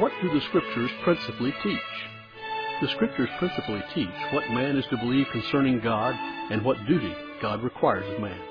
What do the Scriptures principally teach? The Scriptures principally teach what man is to believe concerning God and what duty God requires of man.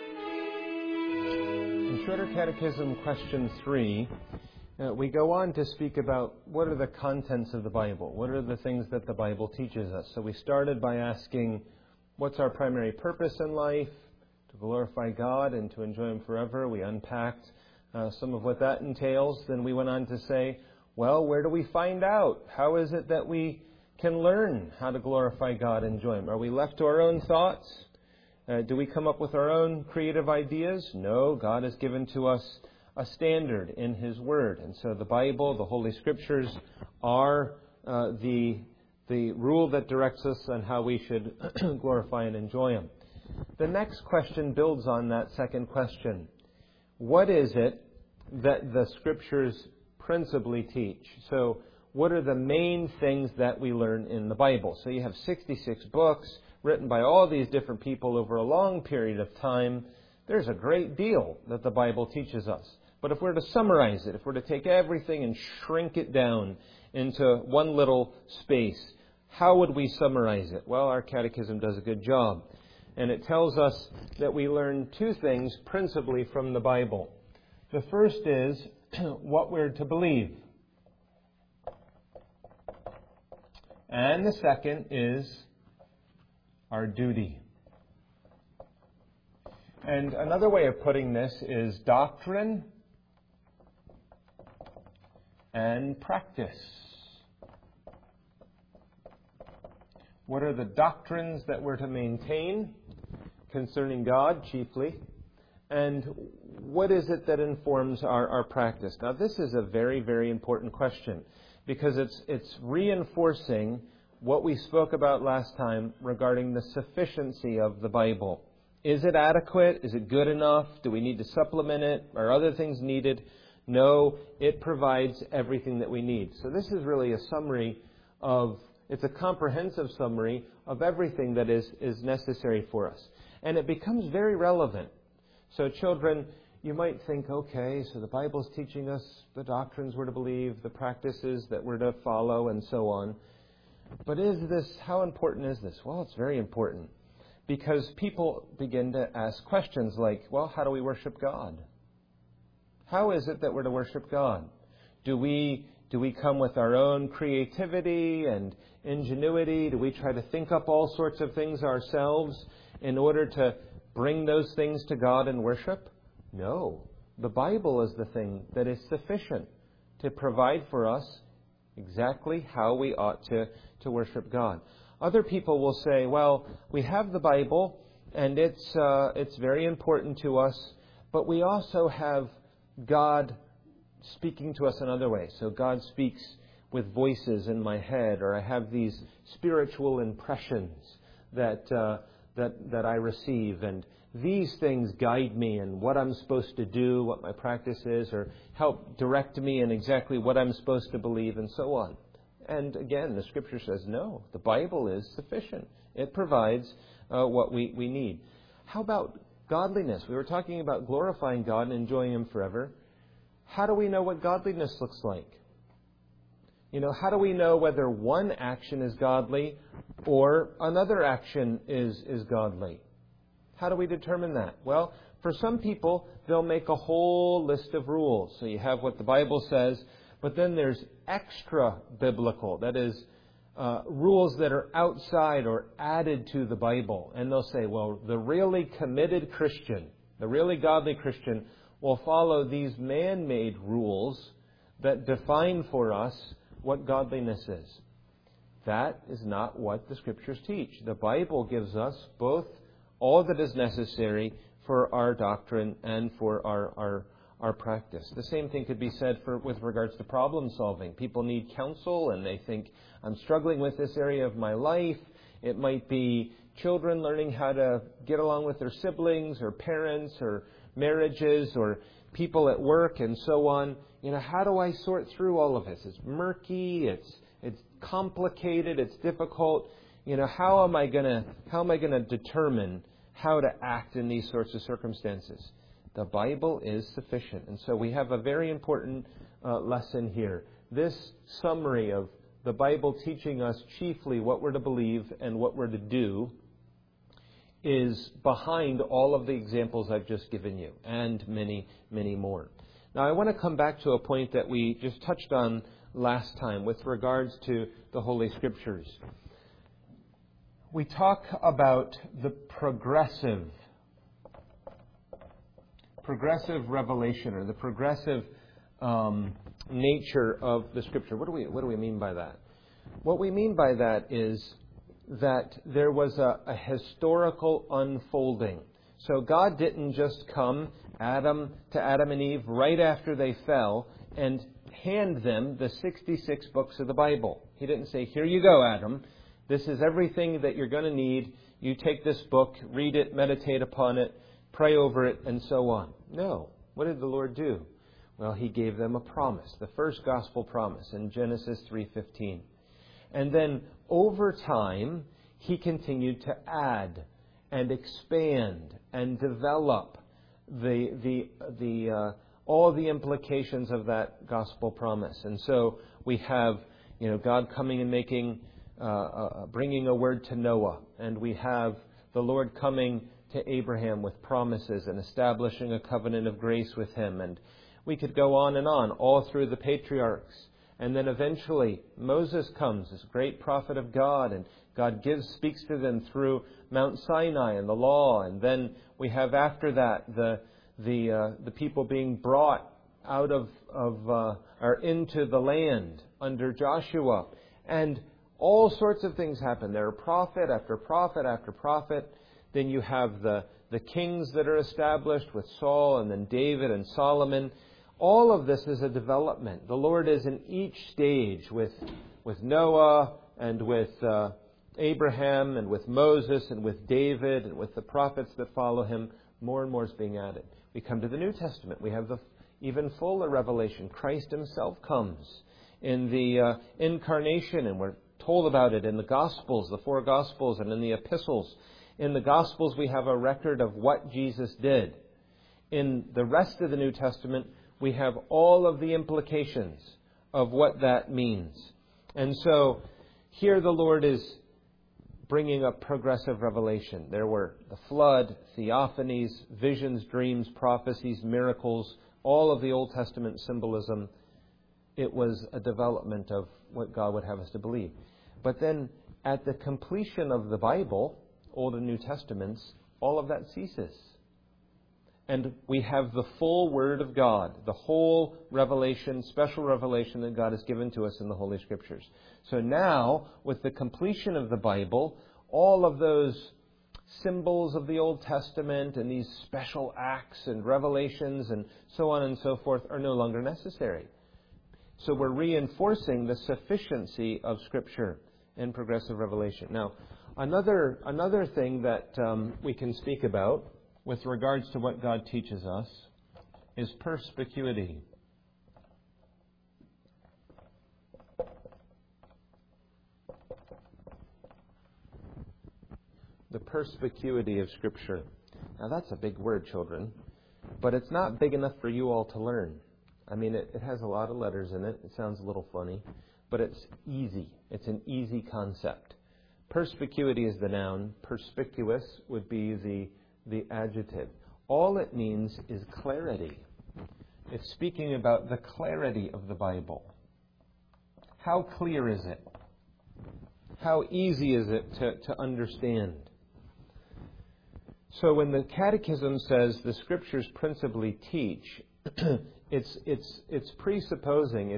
In Shorter Catechism, question 3, we go on to speak about what are the contents of the Bible? What are the things that the Bible teaches us? So we started by asking, what's our primary purpose in life? To glorify God and to enjoy Him forever. We unpacked some of what that entails. Then we went on to say, well, where do we find out? How is it that we can learn how to glorify God and enjoy Him? Are we left to our own thoughts? Do we come up with our own creative ideas? No, God has given to us a standard in His Word. And so the Bible, the Holy Scriptures, are the rule that directs us on how we should glorify and enjoy Him. The next question builds on that second question. What is it that the Scriptures principally teach? So what are the main things that we learn in the Bible? So you have 66 books written by all these different people over a long period of time. There's a great deal that the Bible teaches us. But if we're to summarize it, if we're to take everything and shrink it down into one little space, how would we summarize it? Well, our catechism does a good job. And it tells us that we learn two things principally from the Bible. The first is what we're to believe. And the second is our duty. And another way of putting this is doctrine and practice. What are the doctrines that we're to maintain concerning God chiefly? And what is it that informs our practice? Now, this is a very, very important question because it's reinforcing what we spoke about last time regarding the sufficiency of the Bible. Is it adequate? Is it good enough? Do we need to supplement it? Are other things needed? No, it provides everything that we need. So this is really a summary it's a comprehensive summary of everything that is necessary for us. And it becomes very relevant. So children, you might think, okay, so the Bible's teaching us the doctrines we're to believe, the practices that we're to follow, and so on. But how important is this? Well, it's very important. Because people begin to ask questions like, well, how do we worship God? How is it that we're to worship God? Do we come with our own creativity and ingenuity? Do we try to think up all sorts of things ourselves in order to bring those things to God and worship? No. The Bible is the thing that is sufficient to provide for us exactly how we ought to worship God. Other people will say, well, we have the Bible, and it's very important to us, but we also have God speaking to us in other ways. So God speaks with voices in my head, or I have these spiritual impressions that I receive, and these things guide me in what I'm supposed to do, what my practice is, or help direct me in exactly what I'm supposed to believe, and so on. And again, the Scripture says, no, the Bible is sufficient. It provides what we need. How about godliness? We were talking about glorifying God and enjoying Him forever. How do we know what godliness looks like? How do we know whether one action is godly or another action is godly? How do we determine that? Well, for some people, they'll make a whole list of rules. So you have what the Bible says, but then there's extra biblical, that is, rules that are outside or added to the Bible. And they'll say, well, the really committed Christian, the really godly Christian, will follow these man-made rules that define for us what godliness is. That is not what the Scriptures teach. The Bible gives us both all that is necessary for our doctrine and for our practice. The same thing could be said with regards to problem solving. People need counsel and they think, I'm struggling with this area of my life. It might be children learning how to get along with their siblings or parents or marriages or people at work and so on. How do I sort through all of this? It's murky, it's complicated, it's difficult. How am I gonna determine how to act in these sorts of circumstances? The Bible is sufficient. And so we have a very important lesson here. this summary of the Bible teaching us chiefly what we're to believe and what we're to do is behind all of the examples I've just given you, and many, many more. Now, I want to come back to a point that we just touched on last time with regards to the Holy Scriptures. We talk about the progressive revelation, or the progressive nature of the Scripture. What do we mean by that? What we mean by that is that there was a historical unfolding. So God didn't just come to Adam and Eve right after they fell and hand them the 66 books of the Bible. He didn't say, "Here you go, Adam. This is everything that you're going to need. You take this book, read it, meditate upon it, pray over it, and so on." No. What did the Lord do? Well, He gave them a promise, the first gospel promise in Genesis 3:15. And then over time, He continued to add and expand and develop all the implications of that gospel promise. And so we have, God coming and bringing a word to Noah, and we have the Lord coming to Abraham with promises and establishing a covenant of grace with him. And we could go on and on, all through the patriarchs. And then eventually Moses comes, this great prophet of God, and God speaks to them through Mount Sinai and the law. And then we have after that the people being brought out or into the land under Joshua. And all sorts of things happen. There are prophet after prophet after prophet. Then you have the kings that are established with Saul and then David and Solomon. All of this is a development. The Lord is in each stage with Noah and with Abraham and with Moses and with David and with the prophets that follow him. More and more is being added. We come to the New Testament. We have the even fuller revelation. Christ Himself comes in the incarnation, and we're told about it in the Gospels, the 4 Gospels, and in the epistles. In the Gospels, we have a record of what Jesus did. In the rest of the New Testament, we have all of the implications of what that means. And so here the Lord is bringing up progressive revelation. There were the flood, theophanies, visions, dreams, prophecies, miracles, all of the Old Testament symbolism. It was a development of what God would have us to believe. But then at the completion of the Bible, Old and New Testaments, all of that ceases. And we have the full Word of God, the whole revelation, special revelation that God has given to us in the Holy Scriptures. So now, with the completion of the Bible, all of those symbols of the Old Testament and these special acts and revelations and so on and so forth are no longer necessary. So we're reinforcing the sufficiency of Scripture in progressive revelation. Now, another thing that we can speak about with regards to what God teaches us is perspicuity. The perspicuity of Scripture. Now that's a big word, children, but it's not big enough for you all to learn. I mean, it has a lot of letters in it. It sounds a little funny, but it's easy. It's an easy concept. Perspicuity is the noun. Perspicuous would be the adjective. All it means is clarity. It's speaking about the clarity of the Bible. How clear is it? How easy is it to understand? So when the Catechism says the Scriptures principally teach, it's presupposing,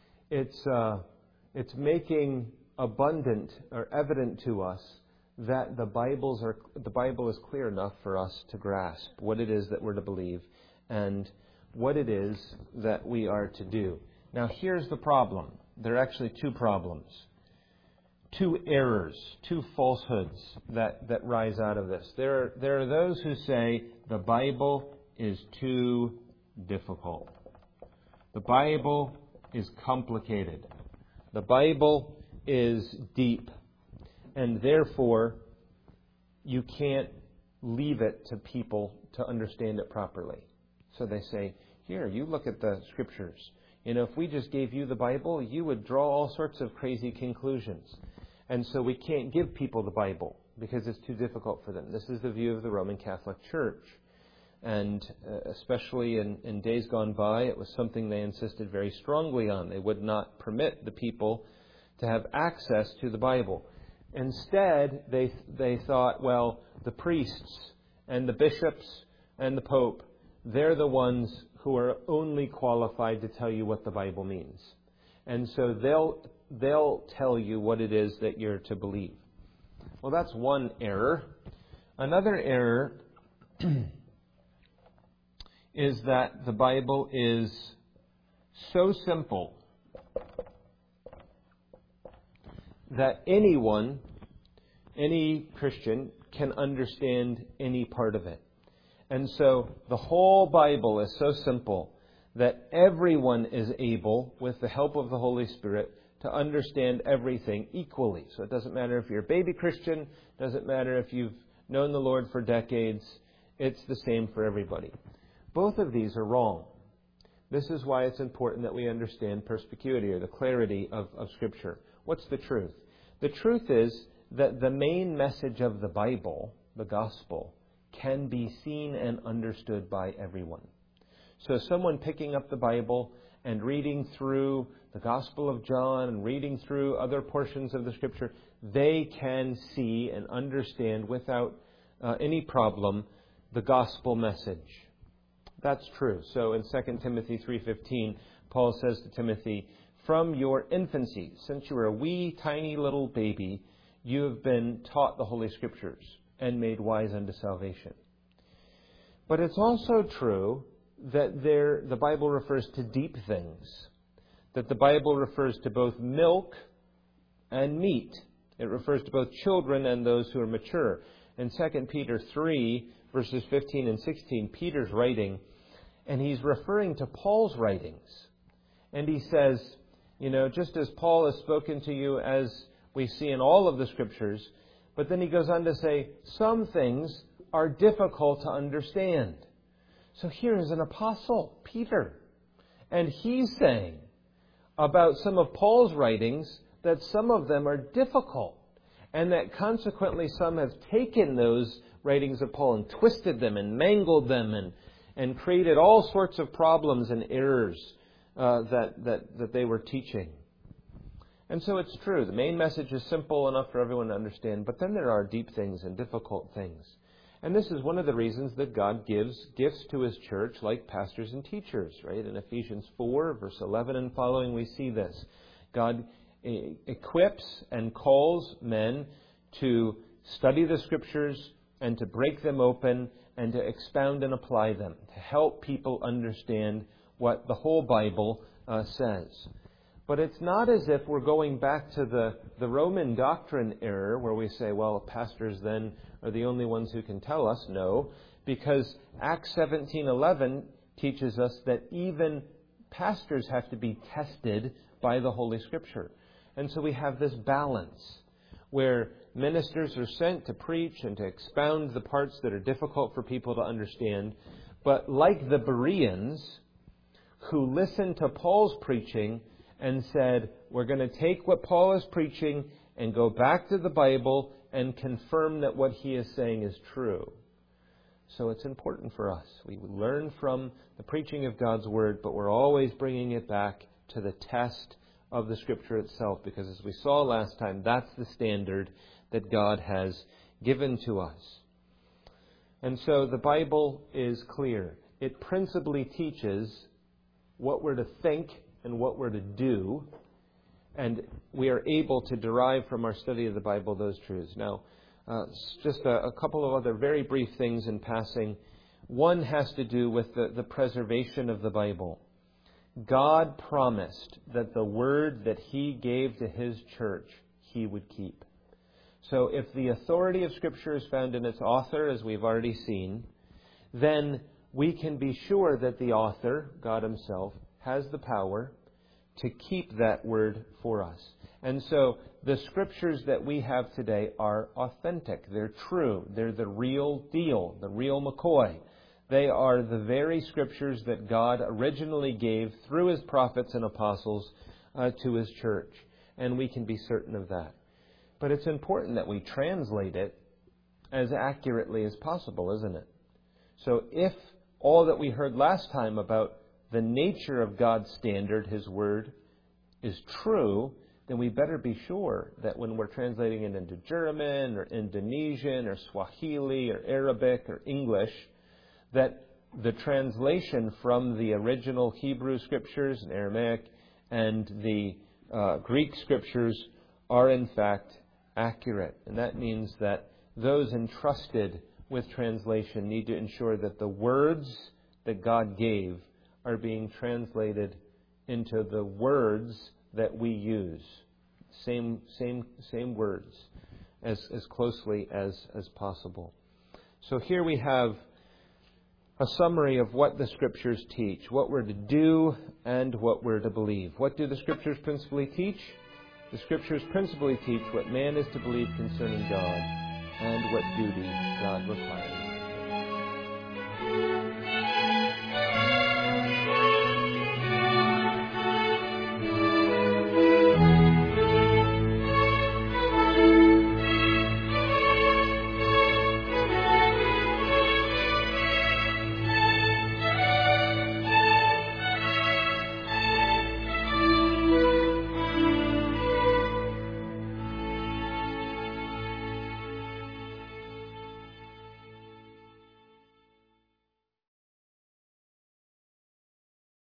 it's making abundant or evident to us that the Bible is clear enough for us to grasp what it is that we're to believe and what it is that we are to do. Now here's the problem. There are actually 2 problems. 2 errors, 2 falsehoods that rise out of this. There are those who say the Bible is too difficult. The Bible is complicated. The Bible is deep. And therefore, you can't leave it to people to understand it properly. So they say, here, you look at the Scriptures. If we just gave you the Bible, you would draw all sorts of crazy conclusions. And so we can't give people the Bible because it's too difficult for them. This is the view of the Roman Catholic Church. And especially in days gone by, it was something they insisted very strongly on. They would not permit the people to have access to the Bible. Instead, they thought, well, the priests and the bishops and the Pope, they're the ones who are only qualified to tell you what the Bible means. And so they'll tell you what it is that you're to believe. Well, that's one error. Another error is that the Bible is so simple that anyone, any Christian, can understand any part of it. And so the whole Bible is so simple that everyone is able, with the help of the Holy Spirit, to understand everything equally. So it doesn't matter if you're a baby Christian, doesn't matter if you've known the Lord for decades, it's the same for everybody. Both of these are wrong. This is why it's important that we understand perspicuity, or the clarity of Scripture. What's the truth? The truth is that the main message of the Bible, the gospel, can be seen and understood by everyone. So someone picking up the Bible and reading through the Gospel of John and reading through other portions of the Scripture, they can see and understand without any problem the gospel message. That's true. So in 2 Timothy 3:15, Paul says to Timothy, "From your infancy, since you were a wee, tiny little baby, you have been taught the Holy Scriptures and made wise unto salvation." But it's also true that the Bible refers to deep things, that the Bible refers to both milk and meat. It refers to both children and those who are mature. In 2 Peter 3, verses 15 and 16, Peter's writing, and he's referring to Paul's writings. And he says, just as Paul has spoken to you, as we see in all of the Scriptures, but then he goes on to say, some things are difficult to understand. So here is an apostle, Peter, and he's saying about some of Paul's writings that some of them are difficult, and that consequently some have taken those writings of Paul and twisted them and mangled them and created all sorts of problems and errors that they were teaching. And so it's true, the main message is simple enough for everyone to understand, but then there are deep things and difficult things. And this is one of the reasons that God gives gifts to His church like pastors and teachers, right? In Ephesians 4, verse 11 and following, we see this. God equips and calls men to study the Scriptures and to break them open and to expound and apply them, to help people understand what the whole Bible says. But it's not as if we're going back to the Roman doctrine error where we say, well, pastors then are the only ones who can tell us. No, because Acts 17:11 teaches us that even pastors have to be tested by the Holy Scripture. And so we have this balance where ministers are sent to preach and to expound the parts that are difficult for people to understand. But like the Bereans, who listened to Paul's preaching and said, we're going to take what Paul is preaching and go back to the Bible and confirm that what he is saying is true. So it's important for us. We learn from the preaching of God's Word, but we're always bringing it back to the test of the Scripture itself, because as we saw last time, that's the standard that God has given to us. And so the Bible is clear. It principally teaches what we're to think and what we're to do, and we are able to derive from our study of the Bible those truths. Now, just a couple of other very brief things in passing. One has to do with the preservation of the Bible. God promised that the word that He gave to His church, He would keep. So if the authority of Scripture is found in its author, as we've already seen, then we can be sure that the author, God Himself, has the power to keep that word for us. And so the Scriptures that we have today are authentic. They're true. They're the real deal, the real McCoy. They are the very Scriptures that God originally gave through His prophets and apostles to His church. And we can be certain of that. But it's important that we translate it as accurately as possible, isn't it? So if all that we heard last time about the nature of God's standard, His Word, is true, then we better be sure that when we're translating it into German or Indonesian or Swahili or Arabic or English, that the translation from the original Hebrew Scriptures and Aramaic and the Greek Scriptures are in fact accurate. And that means that those entrusted with translation need to ensure that the words that God gave are being translated into the words that we use. Same words as closely as possible. So here we have a summary of what the Scriptures teach, what we're to do and what we're to believe. What do the Scriptures principally teach? The Scriptures principally teach what man is to believe concerning God and what duty God requires.